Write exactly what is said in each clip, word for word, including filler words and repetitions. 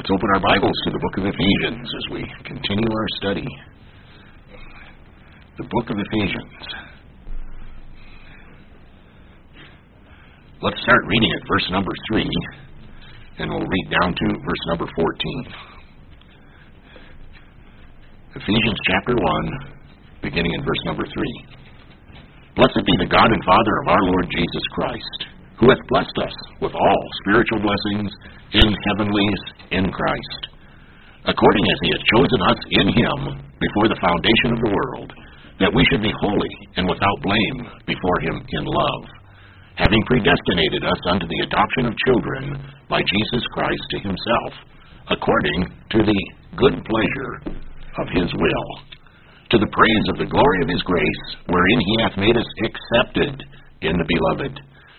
Let's open our Bibles to the book of Ephesians as we continue our study. The book of Ephesians. Let's start reading at verse number three, and we'll read down to verse number fourteen. Ephesians chapter one, beginning in verse number three. Blessed be the God and Father of our Lord Jesus Christ, who hath blessed us with all spiritual blessings in heavenlies in Christ, according as he hath chosen us in him before the foundation of the world, that we should be holy and without blame before him in love, having predestinated us unto the adoption of children by Jesus Christ to himself, according to the good pleasure of his will, to the praise of the glory of his grace, wherein he hath made us accepted in the Beloved,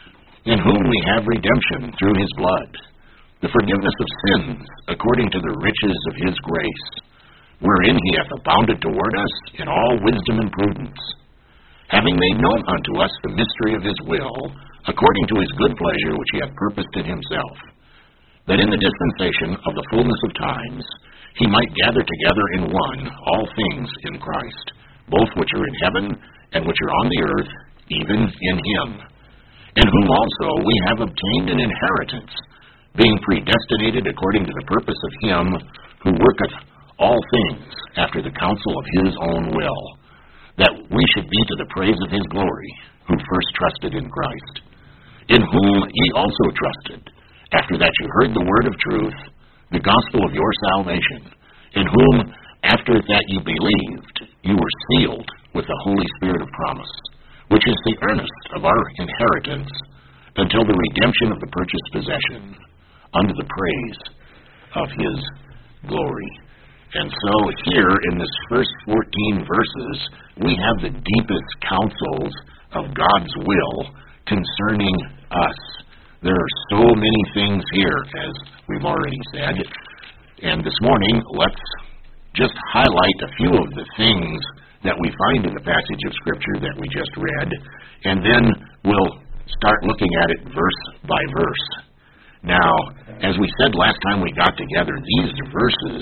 in whom we have redemption through his blood, the forgiveness of sins, according to the riches of his grace, wherein he hath abounded toward us in all wisdom and prudence, having made known unto us the mystery of his will, according to his good pleasure which he hath purposed in himself, that in the dispensation of the fullness of times he might gather together in one all things in Christ, both which are in heaven and which are on the earth, even in him, in whom also we have obtained an inheritance, being predestinated according to the purpose of him who worketh all things after the counsel of his own will, that we should be to the praise of his glory, who first trusted in Christ, in whom ye also trusted, after that you heard the word of truth, the gospel of your salvation, in whom, after that you believed, you were sealed with the Holy Spirit of promise, which is the earnest of our inheritance, until the redemption of the purchased possession, unto the praise of his glory. And so here in this first fourteen verses, we have the deepest counsels of God's will concerning us. There are so many things here, as we've already said. And this morning, let's just highlight a few of the things that we find in the passage of Scripture that we just read, and then we'll start looking at it verse by verse. Now, as we said last time we got together, these verses,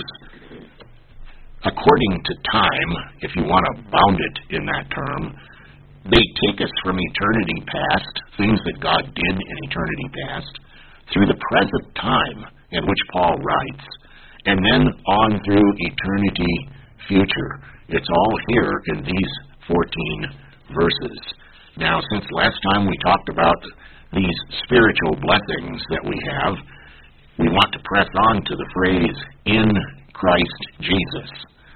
according to time, if you want to bound it in that term, they take us from eternity past, things that God did in eternity past, through the present time in which Paul writes, and then on through eternity future. It's all here in these fourteen verses. Now, since last time we talked about these spiritual blessings that we have, we want to press on to the phrase, in Christ Jesus.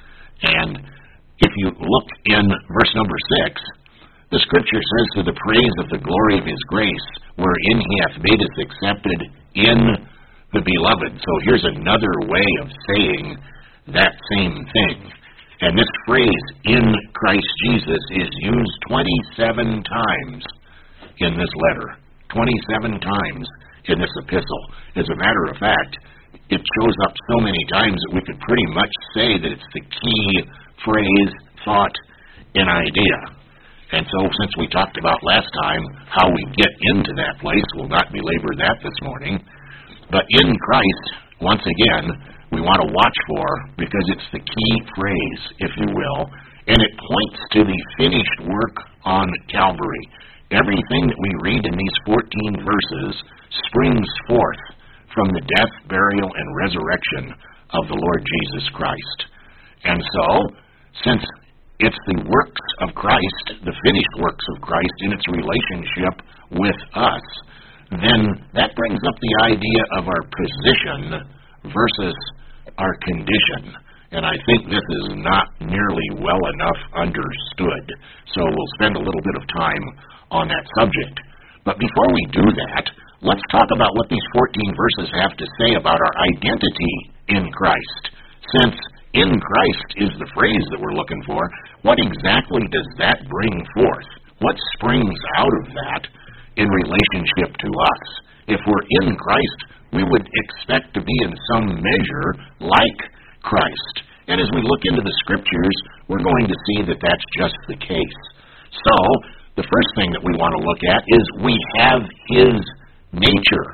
And if you look in verse number six, the Scripture says, to the praise of the glory of his grace, wherein he hath made us accepted in the Beloved. So here's another way of saying that same thing. And this phrase, in Christ Jesus, is used twenty-seven times in this letter. twenty-seven times in this epistle. As a matter of fact, it shows up so many times that we could pretty much say that it's the key phrase, thought, and idea. And so, since we talked about last time how we get into that place, we'll not belabor that this morning. But in Christ, once again, we want to watch for, because it's the key phrase, if you will, and it points to the finished work on Calvary. Everything that we read in these fourteen verses springs forth from the death, burial, and resurrection of the Lord Jesus Christ. And so, since it's the works of Christ, the finished works of Christ in its relationship with us, then that brings up the idea of our position versus our condition. And I think this is not nearly well enough understood. So we'll spend a little bit of time on that subject. But before we do that, let's talk about what these fourteen verses have to say about our identity in Christ. Since in Christ is the phrase that we're looking for, what exactly does that bring forth? What springs out of that in relationship to us? If we're in Christ, we would expect to be in some measure like Christ. And as we look into the Scriptures, we're going to see that that's just the case. So, the first thing that we want to look at is we have his nature.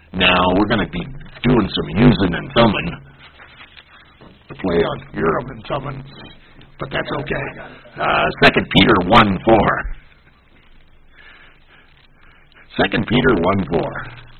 Now, we're going to be doing some using and thumbing, the play on Urim and Thummim, but that's okay. Uh, Second Peter one four. Second Peter one four.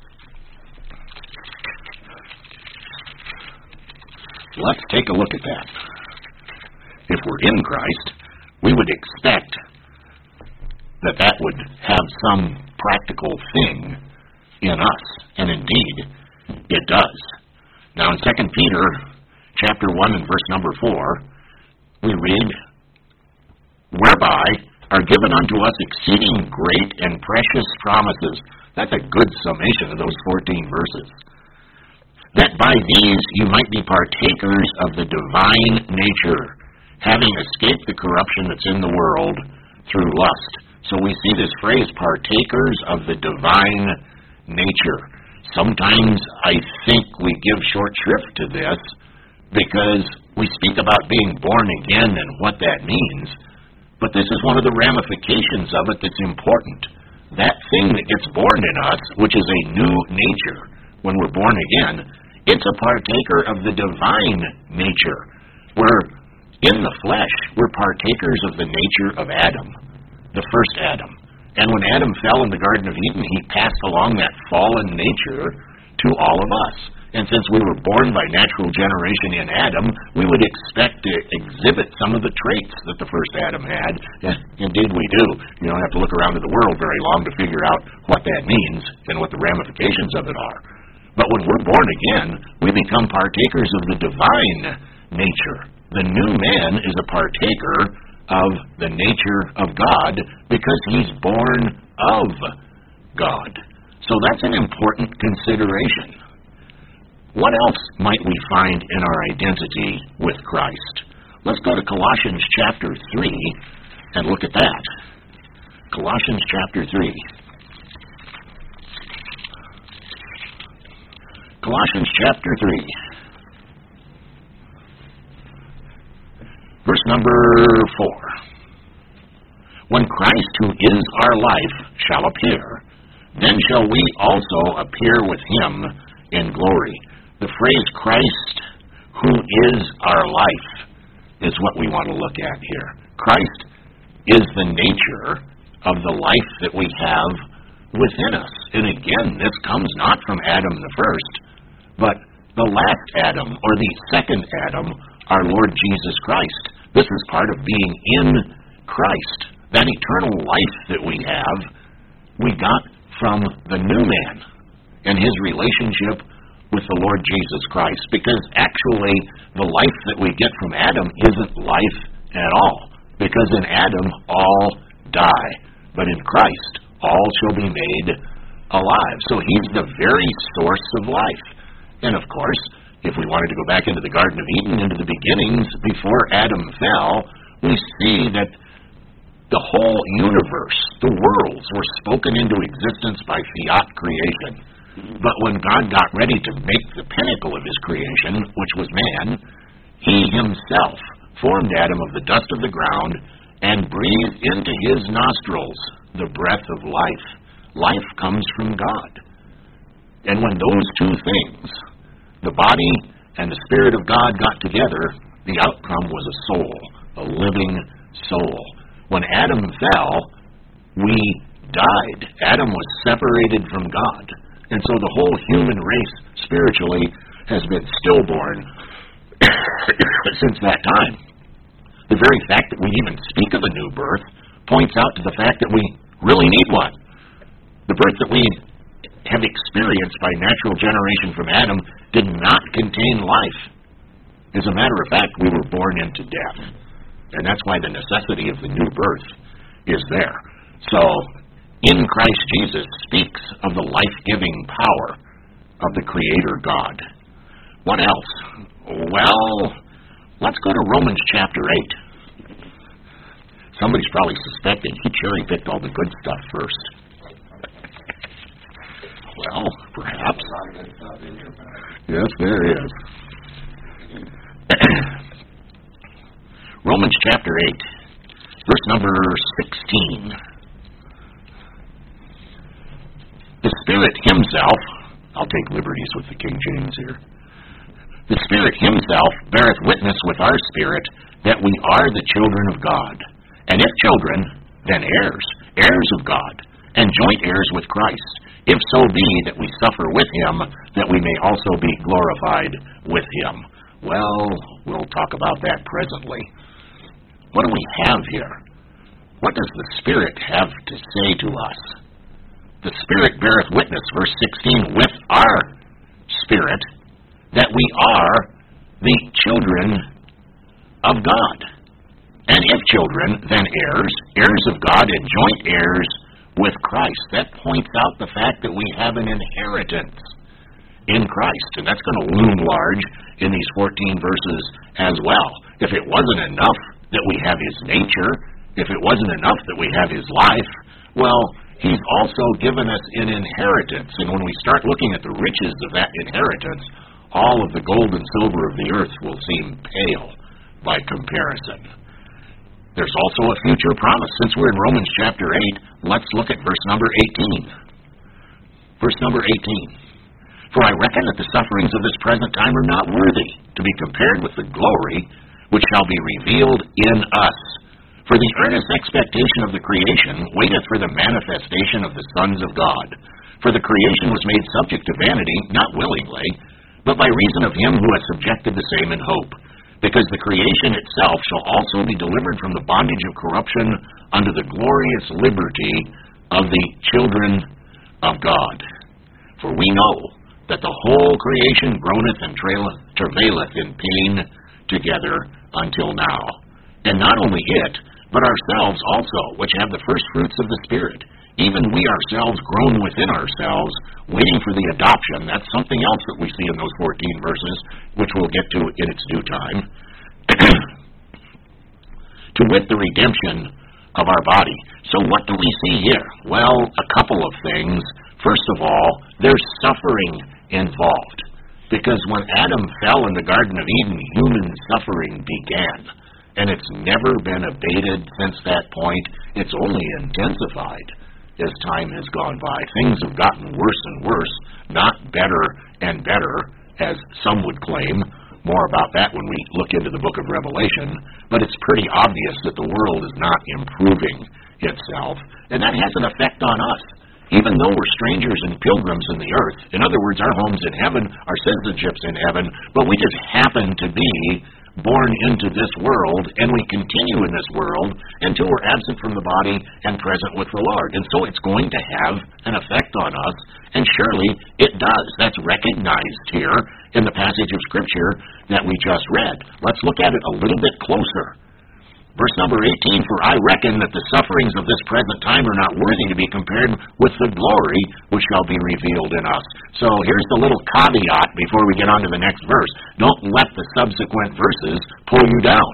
Let's take a look at that. If we're in Christ, we would expect that that would have some practical thing in us, and indeed, it does. Now in Second Peter chapter one and verse number four, we read, whereby are given unto us exceeding great and precious promises. That's a good summation of those fourteen verses. That by these you might be partakers of the divine nature, having escaped the corruption that's in the world through lust. So we see this phrase, partakers of the divine nature. Sometimes I think we give short shrift to this because we speak about being born again and what that means, but this is one of the ramifications of it that's important. That thing that gets born in us, which is a new nature, when we're born again, it's a partaker of the divine nature. We're in the flesh, we're partakers of the nature of Adam, the first Adam. And when Adam fell in the Garden of Eden, he passed along that fallen nature to all of us. And since we were born by natural generation in Adam, we would expect to exhibit some of the traits that the first Adam had. Indeed we do. You don't have to look around at the world very long to figure out what that means and what the ramifications of it are. But when we're born again, we become partakers of the divine nature. The new man is a partaker of the nature of God because he's born of God. So that's an important consideration. What else might we find in our identity with Christ? Let's go to Colossians chapter three and look at that. Colossians chapter three. Colossians chapter three. Verse number four. When Christ, who is our life, shall appear, then shall we also appear with him in glory. The phrase Christ, who is our life, is what we want to look at here. Christ is the nature of the life that we have within us. And again, this comes not from Adam the first, but the last Adam, or the second Adam, our Lord Jesus Christ. This is part of being in Christ. That eternal life that we have, we got from the new man and his relationship with the Lord Jesus Christ, because actually the life that we get from Adam isn't life at all, because in Adam all die, but in Christ all shall be made alive. So he's the very source of life. And of course, if we wanted to go back into the Garden of Eden, into the beginnings, before Adam fell, we see that the whole universe, the worlds, were spoken into existence by fiat creation. But when God got ready to make the pinnacle of his creation, which was man, he himself formed Adam of the dust of the ground and breathed into his nostrils the breath of life. Life comes from God. And when those two things, the body and the Spirit of God, got together, the outcome was a soul, a living soul. When Adam fell, we died. Adam was separated from God. And so the whole human race, spiritually, has been stillborn since that time. The very fact that we even speak of a new birth points out to the fact that we really need one. The birth that we have experienced by natural generation from Adam did not contain life. As a matter of fact, we were born into death. And that's why the necessity of the new birth is there. So, in Christ Jesus speaks of the life-giving power of the Creator God. What else? Well, let's go to Romans chapter eight. Somebody's probably suspecting he cherry-picked all the good stuff first. Well, perhaps. Yes, there is. Romans chapter eight, verse number sixteen. The Spirit himself I'll take liberties with the King James here. The Spirit himself beareth witness with our spirit that we are the children of God. And if children, then heirs, heirs of God, and joint heirs with Christ, if so be that we suffer with him, that we may also be glorified with him. Well, we'll talk about that presently. What do we have here? What does the Spirit have to say to us? The Spirit beareth witness, verse sixteen, with our spirit, that we are the children of God. And if children, then heirs, heirs of God and joint heirs with Christ. That points out the fact that we have an inheritance in Christ. And that's going to loom large in these fourteen verses as well. If it wasn't enough that we have his nature, if it wasn't enough that we have his life, well, he's also given us an inheritance. And when we start looking at the riches of that inheritance, all of the gold and silver of the earth will seem pale by comparison. There's also a future promise. Since we're in Romans chapter eight, let's look at verse number eighteen. Verse number eighteen. For I reckon that the sufferings of this present time are not worthy to be compared with the glory which shall be revealed in us. For the earnest expectation of the creation waiteth for the manifestation of the sons of God. For the creation was made subject to vanity, not willingly, but by reason of him who has subjected the same in hope, because the creation itself shall also be delivered from the bondage of corruption unto the glorious liberty of the children of God. For we know that the whole creation groaneth and travaileth in pain together until now. And not only it, but ourselves also, which have the first fruits of the Spirit, even we ourselves groan within ourselves, waiting for the adoption. That's something else that we see in those fourteen verses, which we'll get to in its due time. To wit, the redemption of our body. So what do we see here? Well, a couple of things. First of all, there's suffering involved. Because when Adam fell in the Garden of Eden, human suffering began. And it's never been abated since that point. It's only intensified as time has gone by. Things have gotten worse and worse, not better and better, as some would claim. More about that when we look into the book of Revelation. But it's pretty obvious that the world is not improving itself. And that has an effect on us, even though we're strangers and pilgrims in the earth. In other words, our home's in heaven, our citizenship's in heaven, but we just happen to be born into this world, and we continue in this world until we're absent from the body and present with the Lord. And so it's going to have an effect on us, and surely it does. That's recognized here in the passage of Scripture that we just read. Let's look at it a little bit closer. Verse number eighteen, for I reckon that the sufferings of this present time are not worthy to be compared with the glory which shall be revealed in us. So here's the little caveat before we get on to the next verse. Don't let the subsequent verses pull you down,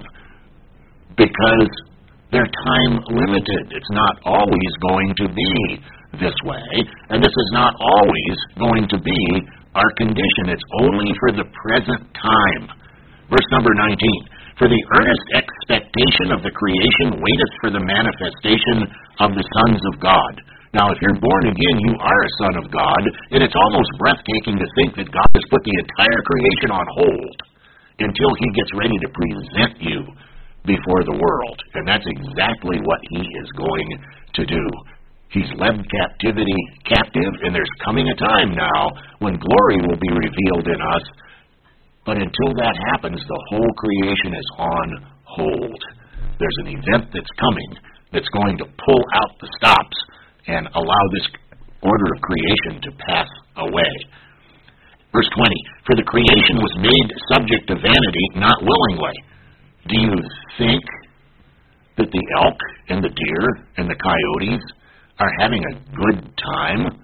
because they're time limited. It's not always going to be this way, and this is not always going to be our condition. It's only for the present time. Verse number nineteen. For the earnest expectation of the creation waiteth for the manifestation of the sons of God. Now, if you're born again, you are a son of God, and it's almost breathtaking to think that God has put the entire creation on hold until he gets ready to present you before the world. And that's exactly what he is going to do. He's led captivity captive, and there's coming a time now when glory will be revealed in us. But until that happens, the whole creation is on hold. There's an event that's coming that's going to pull out the stops and allow this order of creation to pass away. Verse twenty, for the creation was made subject to vanity, not willingly. Do you think that the elk and the deer and the coyotes are having a good time?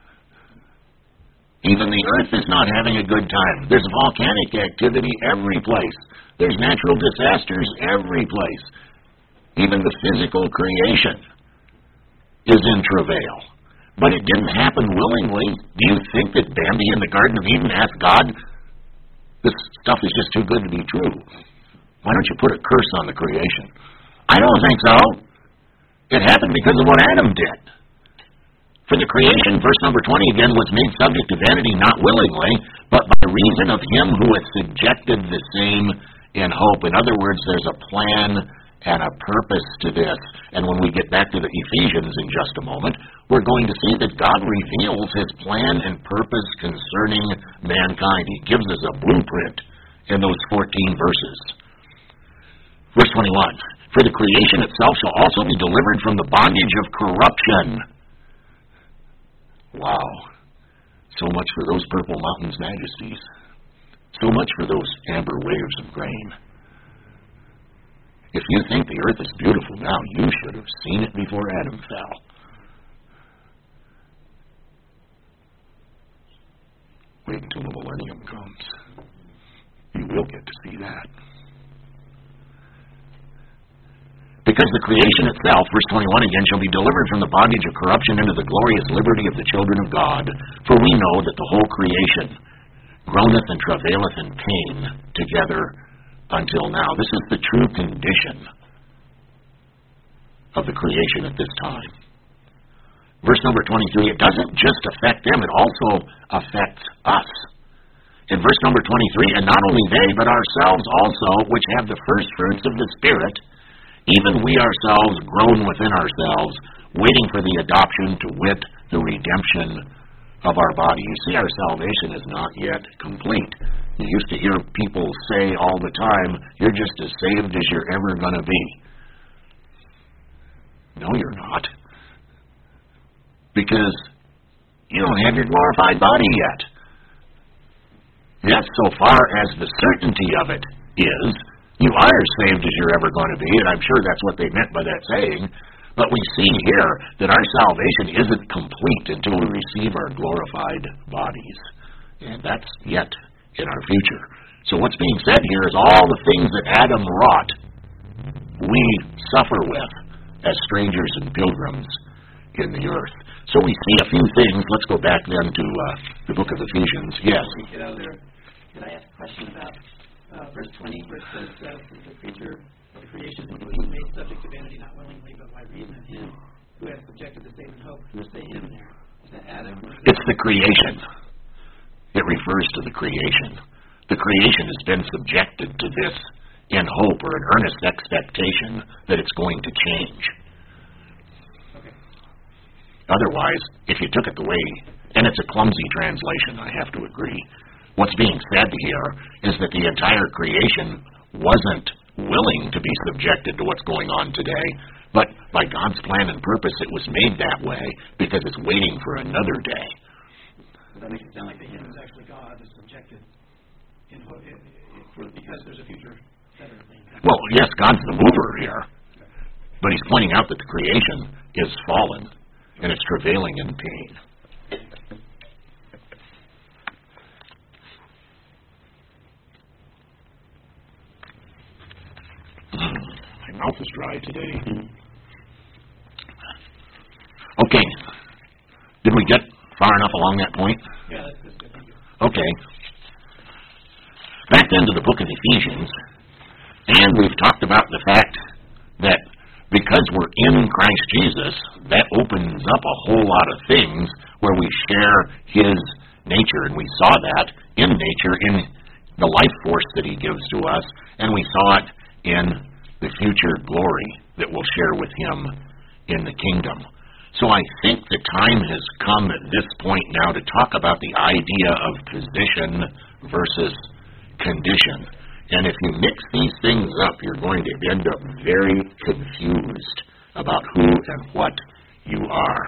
Even the earth is not having a good time. There's volcanic activity every place. There's natural disasters every place. Even the physical creation is in travail. But it didn't happen willingly. Do you think that Bambi in the Garden of Eden asked God, this stuff is just too good to be true? Why don't you put a curse on the creation? I don't think so. It happened because of what Adam did. For the creation, verse number twenty again, was made subject to vanity, not willingly, but by reason of him who hath subjected the same in hope. In other words, there's a plan and a purpose to this. And when we get back to the Ephesians in just a moment, we're going to see that God reveals his plan and purpose concerning mankind. He gives us a blueprint in those fourteen verses. Verse twenty-one, for the creation itself shall also be delivered from the bondage of corruption. Wow. So much for those purple mountains majesties. So much for those amber waves of grain. If you think the earth is beautiful now, you should have seen it before Adam fell. Wait until the millennium comes. You will get to see that. Because the creation itself, verse twenty-one again, shall be delivered from the bondage of corruption into the glorious liberty of the children of God. For we know that the whole creation groaneth and travaileth in pain together until now. This is the true condition of the creation at this time. Verse number twenty-three, it doesn't just affect them, it also affects us. In verse number twenty-three, and not only they, but ourselves also, which have the first fruits of the Spirit, even we ourselves groan within ourselves, waiting for the adoption, to wit, the redemption of our body. You see, our salvation is not yet complete. You used to hear people say all the time, you're just as saved as you're ever going to be. No, you're not. Because you don't have your glorified body yet. Yes, so far as the certainty of it is, you are as saved as you're ever going to be, and I'm sure that's what they meant by that saying. But we see here that our salvation isn't complete until we receive our glorified bodies. And that's yet in our future. So what's being said here is all the things that Adam wrought, we suffer with as strangers and pilgrims in the earth. So we see a few things. Let's go back then to uh, the book of Ephesians. Yes? Get out there. Can I ask a question about uh, verse twenty, where it says uh, the creature of the creation is made subject to vanity, not willingly, but by reason of him who has subjected the same in hope. Who's the him there? Is that Adam? It's the creation. It refers to the creation. The creation has been subjected to this in hope or an earnest expectation that it's going to change. Okay. Otherwise, if you took it the way, and it's a clumsy translation, I have to agree, what's being said here is that the entire creation wasn't willing to be subjected to what's going on today, but by God's plan and purpose it was made that way because it's waiting for another day. That makes it sound like the him is actually God is subjected in, in, in, because there's a future better thing. Well, yes, God's the mover here, but he's pointing out that the creation is fallen and it's travailing in pain. My mouth is dry today. Okay. Did we get far enough along that point? Yeah, that's, that's good. Thank you. Okay. Back then to the book of Ephesians, and we've talked about the fact that because we're in Christ Jesus, that opens up a whole lot of things where we share his nature, and we saw that in nature, in the life force that he gives to us, and we saw it in the future glory that we'll share with him in the kingdom. So I think the time has come at this point now to talk about the idea of position versus condition. And if you mix these things up, you're going to end up very confused about who and what you are.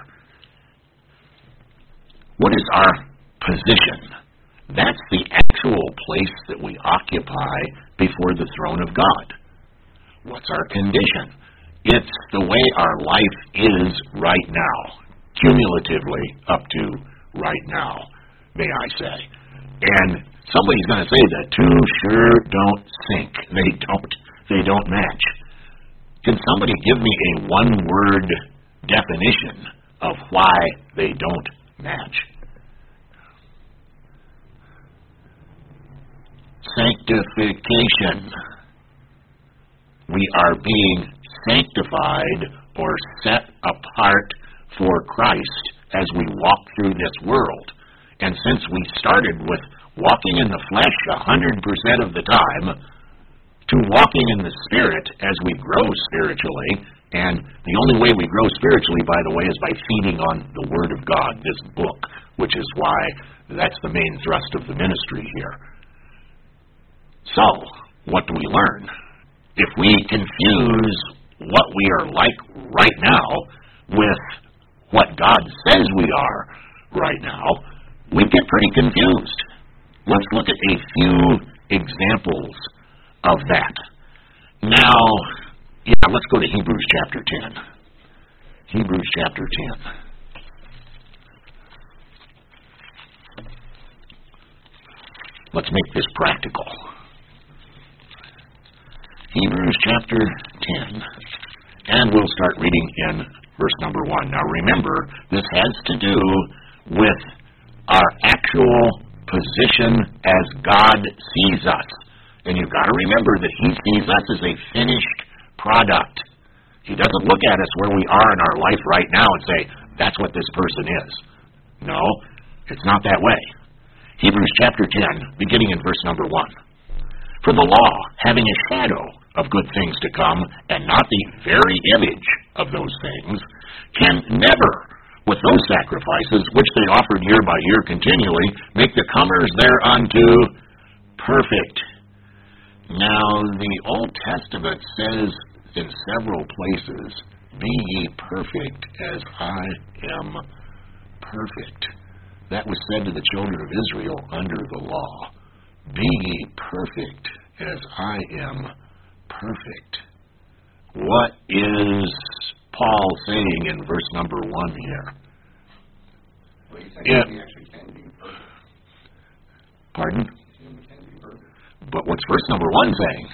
What is our position? That's the actual place that we occupy before the throne of God. What's our condition? It's the way our life is right now, cumulatively up to right now, may I say. And somebody's going to say the two sure don't sync. They don't. They don't match. Can somebody give me a one-word definition of why they don't match? Sanctification. We are being sanctified or set apart for Christ as we walk through this world. And since we started with walking in the flesh one hundred percent of the time to walking in the Spirit as we grow spiritually, and the only way we grow spiritually, by the way, is by feeding on the Word of God, this book, which is why that's the main thrust of the ministry here. So, what do we learn? If we confuse what we are like right now with what God says we are right now, we get pretty confused. Let's look at a few examples of that. Now, yeah, let's go to Hebrews chapter ten. Hebrews chapter ten. Let's make this practical. Hebrews chapter ten. And we'll start reading in verse number one. Now remember, this has to do with our actual position as God sees us. And you've got to remember that He sees us as a finished product. He doesn't look at us where we are in our life right now and say, that's what this person is. No, it's not that way. Hebrews chapter ten, beginning in verse number one. For the law, having a shadow of good things to come, and not the very image of those things, can never, with those sacrifices which they offered year by year continually, make the comers thereunto perfect. Now, the Old Testament says in several places, be ye perfect as I am perfect. That was said to the children of Israel under the law. Be ye perfect as I am perfect. What is Paul saying in verse number one here? Well, he's saying Yeah. we actually can be perfect. Pardon? We can be perfect. But what's verse number one saying?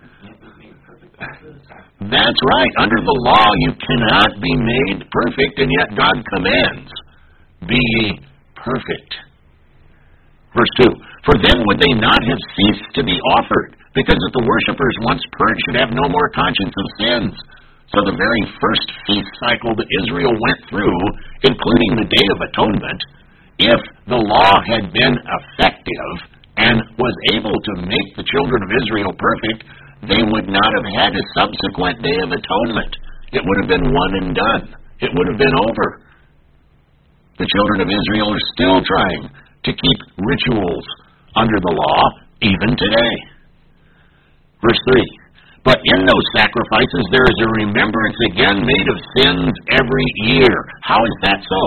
That's right. Under the law you cannot be made perfect, and yet God commands, be ye perfect. Verse two, for then would they not have ceased to be offered, because that the worshippers once purged should have no more conscience of sins. So the very first feast cycle that Israel went through, including the Day of Atonement, if the law had been effective and was able to make the children of Israel perfect, they would not have had a subsequent Day of Atonement. It would have been one and done. It would have been over. The children of Israel are still trying to keep rituals under the law, even today. Verse three, but in those sacrifices there is a remembrance again made of sins every year. How is that so?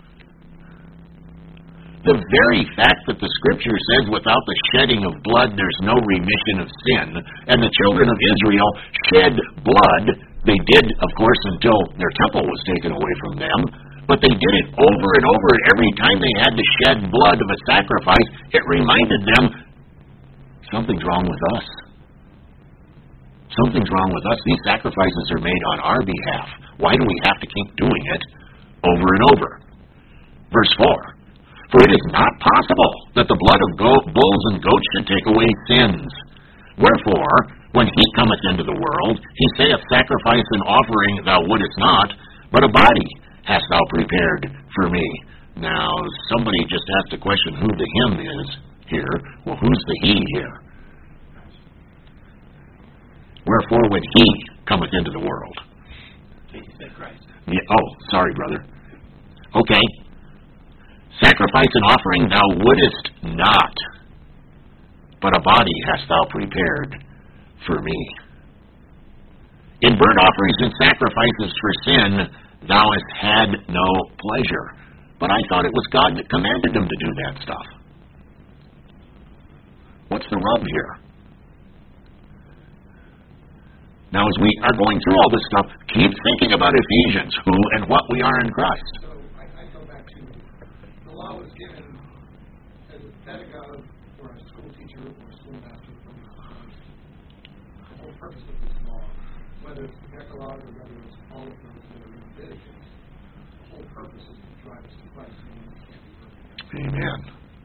The very fact that the Scripture says without the shedding of blood there's no remission of sin, and the children of Israel shed blood, they did, of course, until their temple was taken away from them, but they did it over and over, and every time they had to shed blood of a sacrifice, it reminded them, something's wrong with us. Something's wrong with us. These sacrifices are made on our behalf. Why do we have to keep doing it over and over? Verse four, for it is not possible that the blood of go- bulls and goats should take away sins. Wherefore, when he cometh into the world, he saith, sacrifice and offering thou wouldest not, but a body hast thou prepared for me. Now, somebody just asked a question who the him is here. Well, who's the he here? Wherefore, when he cometh into the world. He said Christ. Yeah, oh, sorry, brother. Okay. Sacrifice and offering thou wouldest not, but a body hast thou prepared for me. In burnt offerings and sacrifices for sin thou hast had no pleasure. But I thought it was God that commanded them to do that stuff. What's the rub here? Now, as we are going through all this stuff, keep thinking about Ephesians, who and what we are in Christ. So I, I go back to the law was given as a pedagogue or a school teacher or a schoolmaster from the whole purpose of this law, whether it's the Decalogue or whether it's all of those that are in Leviticus, the whole purpose is to drive us to Christ. And we can't be perfect. Amen.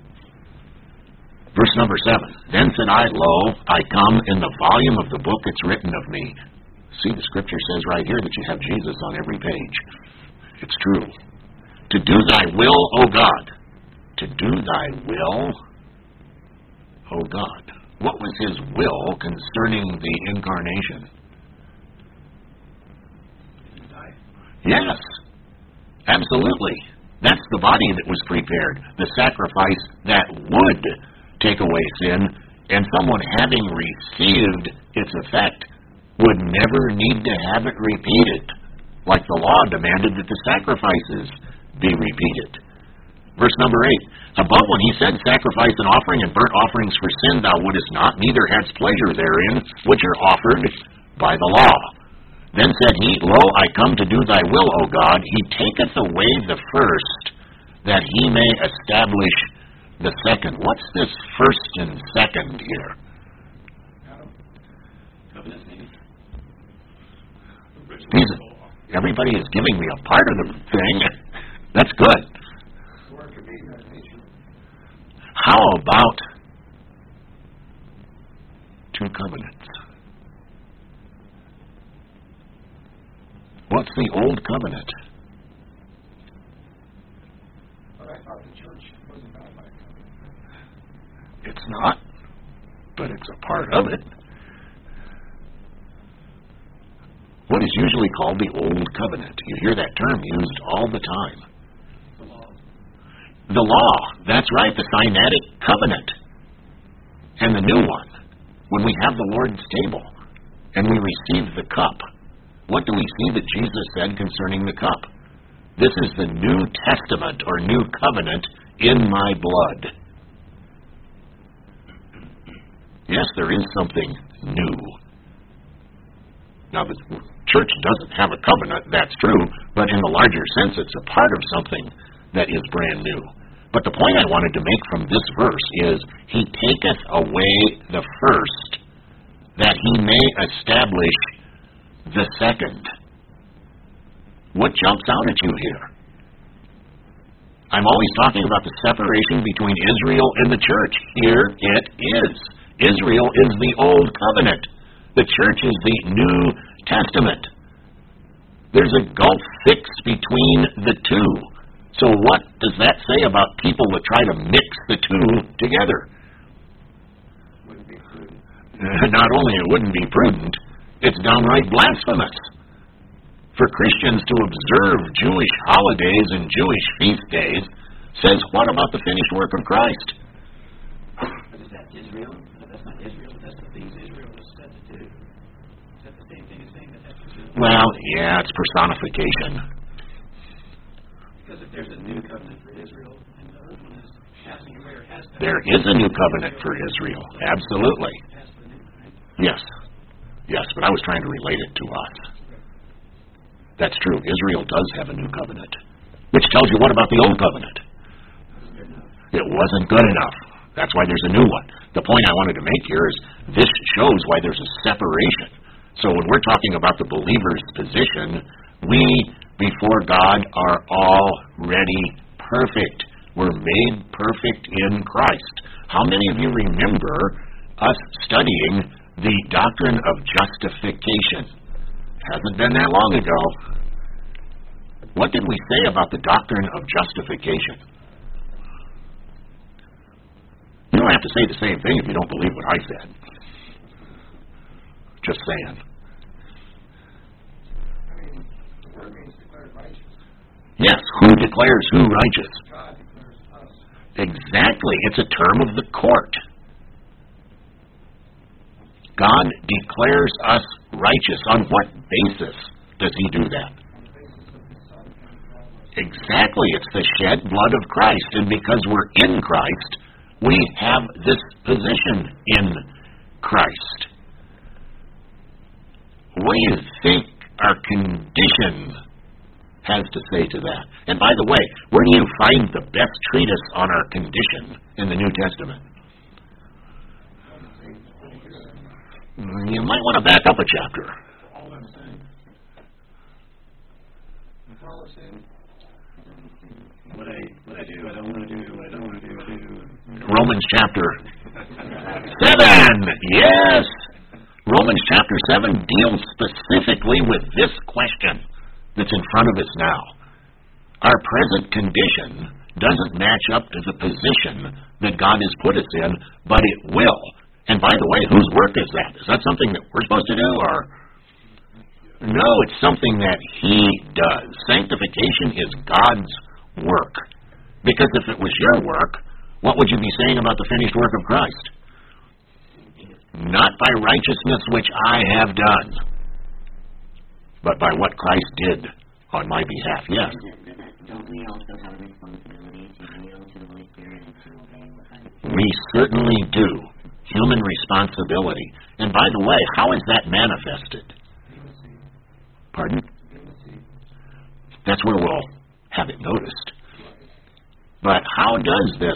Verse number seven. Then said I, Lo, I come in the volume of the book it's written of me. See, the Scripture says right here that you have Jesus on every page. It's true. To do thy will, O God. To do thy will, O God. What was his will concerning the incarnation? Yes, absolutely. That's the body that was prepared, the sacrifice that would take away sin, and someone having received its effect would never need to have it repeated, like the law demanded that the sacrifices be repeated. Verse number eight, above when he said, sacrifice and offering and burnt offerings for sin thou wouldest not, neither hadst pleasure therein, which are offered by the law. Then said he, Lo, I come to do thy will, O God. He taketh away the first, that he may establish the second. What's this first and second here? These, everybody is giving me a part of the thing. That's good. How about two covenants? What's the old covenant? But I thought the church wasn't bound by a covenant. It's not, but it's a part of it. What is usually called the old covenant? You hear that term used all the time. The law. The law, that's right, the Sinaitic covenant. And the new one, when we have the Lord's table and we receive the cup, what do we see that Jesus said concerning the cup? This is the New Testament or New Covenant in my blood. Yes, there is something new. Now, the church doesn't have a covenant, that's true, but in the larger sense, it's a part of something that is brand new. But the point I wanted to make from this verse is, he taketh away the first, that he may establish the second. What jumps out at you here? I'm always talking about the separation between Israel and the church. Here it is. Israel is the Old Covenant. The church is the New Testament. There's a gulf fixed between the two. So what does that say about people that try to mix the two together? Wouldn't be prudent. Not only it wouldn't be prudent, it's downright blasphemous for Christians to observe Jewish holidays and Jewish feast days. Says, what about the finished work of Christ? But is that Israel? No, that's not Israel. That's the things Israel was said to do. Is that the same thing as saying that that's Israel? Well, yeah, it's personification. Because if there's a new covenant for Israel, and the old one is passing away or has passed, There is a new covenant for Israel. Absolutely. passed the new, right? Yes. Yes, but I was trying to relate it to us. That's true. Israel does have a new covenant. Which tells you what about the old covenant? It wasn't good enough. That's why there's a new one. The point I wanted to make here is this shows why there's a separation. So when we're talking about the believer's position, we, before God, are already perfect. We're made perfect in Christ. How many of you remember us studying the doctrine of justification? Hasn't been that long ago. What did we say about the doctrine of justification? You don't have to say the same thing if you don't believe what I said. Just saying. I mean, the word means declared righteous. Yes, who declares who righteous? God declares us. Exactly. It's a term of the court. God declares us righteous. On what basis does he do that? On the basis of his Son and God. Exactly. It's the shed blood of Christ. And because we're in Christ, we have this position in Christ. What do you think our condition has to say to that? And by the way, where do you find the best treatise on our condition in the New Testament? You might want to back up a chapter. All I'm saying. That's all I'm saying. What I, what I do, I don't want to do, what I don't want to do, I do. Romans chapter seven. Yes. Romans chapter seven deals specifically with this question that's in front of us now. Our present condition doesn't match up to the position that God has put us in, but it will. And by the way, whose work is that? Is that something that we're supposed to do, or? No, it's something that He does. Sanctification is God's work. Because if it was your work, what would you be saying about the finished work of Christ? Not by righteousness which I have done, but by what Christ did on my behalf. Yes? Don't we also have a responsibility to yield to the Holy Spirit and to obey what God? We certainly do. Human responsibility. And by the way, how is that manifested? Pardon? That's where we'll have it noticed. But how does this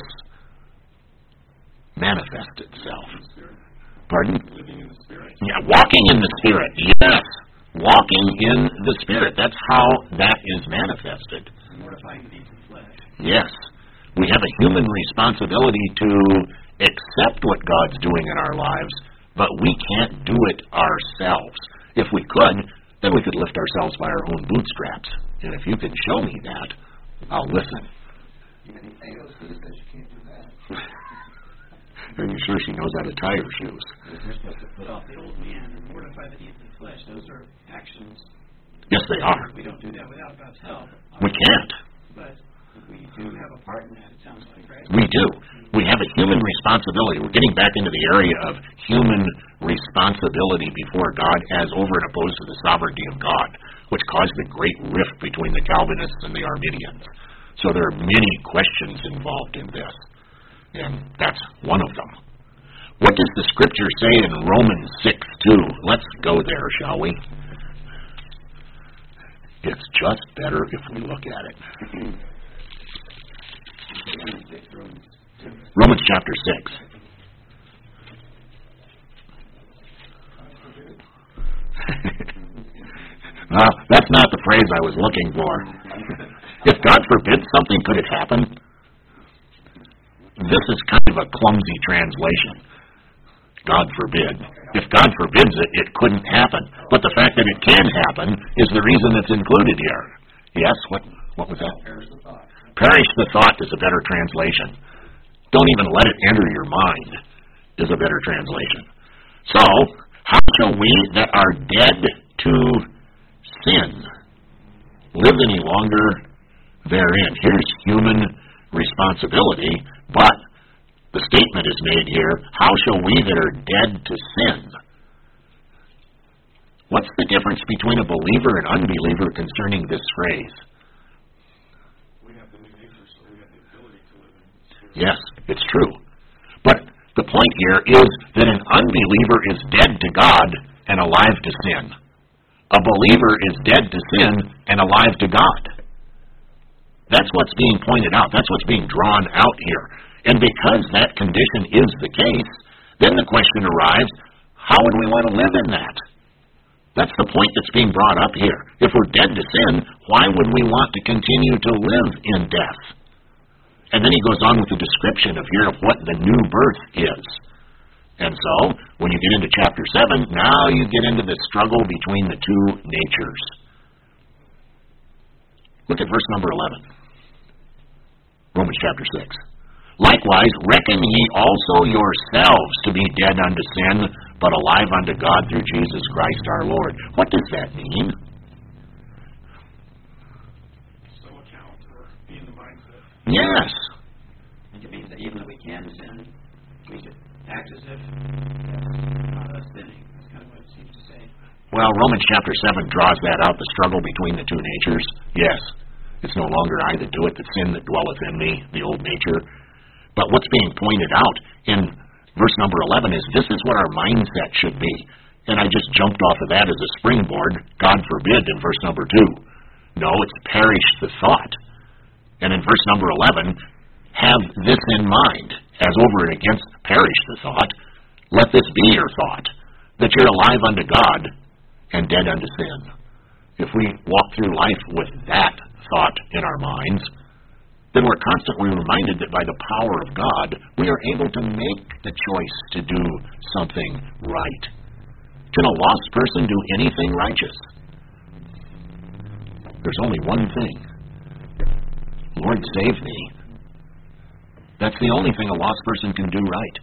manifest itself? Pardon? Living in the Spirit. Yeah, walking in the Spirit. Yes. Walking in the Spirit. That's how that is manifested. Mortifying the deeds of the flesh. Yes. We have a human responsibility to accept what God's doing in our lives, but we can't do it ourselves. If we could, then we could lift ourselves by our own bootstraps. And if you can show me that, I'll listen. A O C says you can't do that. Are you sure she knows how to tie her shoes? We're supposed to put off the old man and mortify the deeds of the flesh. Those are actions. Yes, they are. We don't do that without God's help. We can't. But we do have a part in that, it sounds like, right? We do. We have a human responsibility. We're getting back into the area of human responsibility before God as over and opposed to the sovereignty of God, which caused the great rift between the Calvinists and the Arminians. So there are many questions involved in this, and that's one of them. What does the Scripture say in Romans six two? Let's go there, shall we? It's just better if we look at it. Romans chapter six. Well, that's not the phrase I was looking for. If God forbid something could have happened, this is kind of a clumsy translation. God forbid. If God forbids it, it couldn't happen. But the fact that it can happen is the reason it's included here. Yes? What what was that? Perish the thought. Perish the thought is a better translation. Don't even let it enter your mind is a better translation. So, how shall we that are dead to sin live any longer therein? Here's human responsibility, but the statement is made here, how shall we that are dead to sin? What's the difference between a believer and unbeliever concerning this phrase? We have the new nature, so we have the ability to live in the Spirit. Yes, it's true. But the point here is that an unbeliever is dead to God and alive to sin. A believer is dead to sin and alive to God. That's what's being pointed out. That's what's being drawn out here. And because that condition is the case, then the question arrives, how would we want to live in that? That's the point that's being brought up here. If we're dead to sin, why would we want to continue to live in death? And then he goes on with the description of here of what the new birth is. And so, when you get into chapter seven, now you get into the struggle between the two natures. Look at verse number eleven. Romans chapter six. Likewise, reckon ye also yourselves to be dead unto sin, but alive unto God through Jesus Christ our Lord. What does that mean? So account or be in the mindset. Yes. It means that even though we can sin, we should act as if that's not us sinning. That's kind of what it seems to say. Well, Romans chapter seven draws that out, the struggle between the two natures. Yes. It's no longer I that do it, the sin that dwelleth in me, the old nature. But what's being pointed out in verse number eleven is this is what our mindset should be. And I just jumped off of that as a springboard, God forbid, in verse number two. No, it's perish the thought. And in verse number eleven, have this in mind, as over and against perish the thought, let this be your thought, that you're alive unto God and dead unto sin. If we walk through life with that thought in our minds, then we're constantly reminded that by the power of God, we are able to make the choice to do something right. Can a lost person do anything righteous? There's only one thing. Lord, save me. That's the only thing a lost person can do right.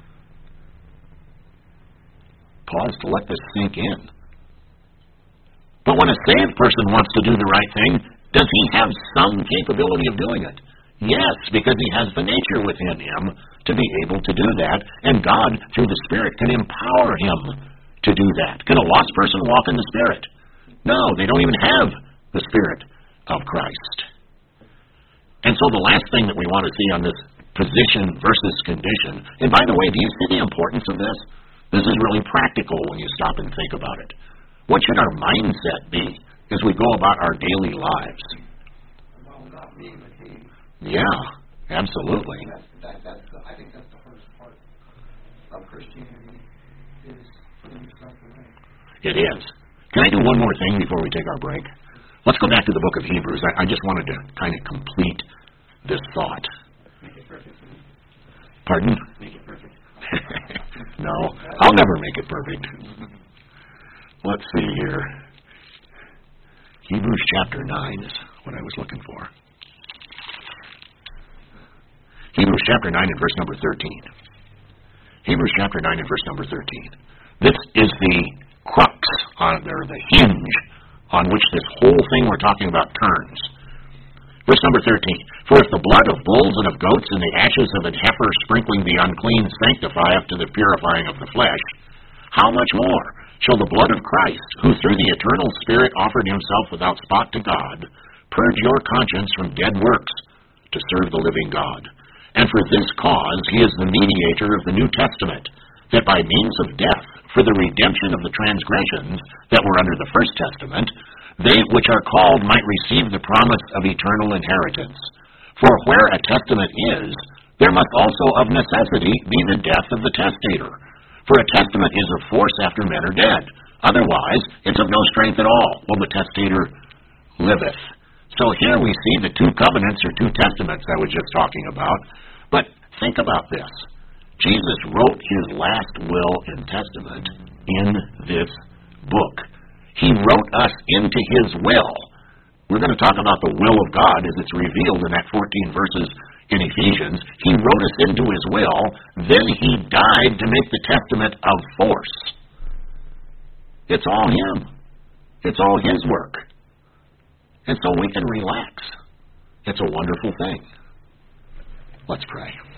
Pause to let this sink in. But when a saved person wants to do the right thing, does he have some capability of doing it? Yes, because he has the nature within him to be able to do that, and God, through the Spirit, can empower him to do that. Can a lost person walk in the Spirit? No, they don't even have the Spirit of Christ. And so the last thing that we want to see on this position versus condition, and by the way, do you see the importance of this? This is really practical when you stop and think about it. What should our mindset be as we go about our daily lives? Well, not being the king. Yeah, absolutely. That's, that, that's the, I think that's the first part of Christianity, is putting yourself away. It is. Can I do one more thing before we take our break? Let's go back to the book of Hebrews. I, I just wanted to kind of complete this thought. Make it perfect. Pardon? Make it perfect. No, I'll never make it perfect. Let's see here. Hebrews chapter nine is what I was looking for. Hebrews chapter nine and verse number thirteen. Hebrews chapter nine and verse number thirteen. This is the crux, on, or the hinge, on which this whole thing we're talking about turns. Verse number thirteen. For if the blood of bulls and of goats and the ashes of a heifer sprinkling the unclean sanctify up to the purifying of the flesh, how much more shall the blood of Christ, who through the eternal Spirit offered himself without spot to God, purge your conscience from dead works to serve the living God? And for this cause he is the mediator of the New Testament, that by means of death, for the redemption of the transgressions that were under the First Testament, they which are called might receive the promise of eternal inheritance. For where a testament is, there must also of necessity be the death of the testator. For a testament is of force after men are dead. Otherwise, it's of no strength at all, while the testator liveth. So here we see the two covenants or two testaments I was just talking about. But think about this. Jesus wrote his last will and testament in this book. He wrote us into his will. We're going to talk about the will of God as it's revealed in that fourteen verses in Ephesians. He wrote us into his will, then he died to make the testament of force. It's all him. It's all his work. And so we can relax. It's a wonderful thing. Let's pray.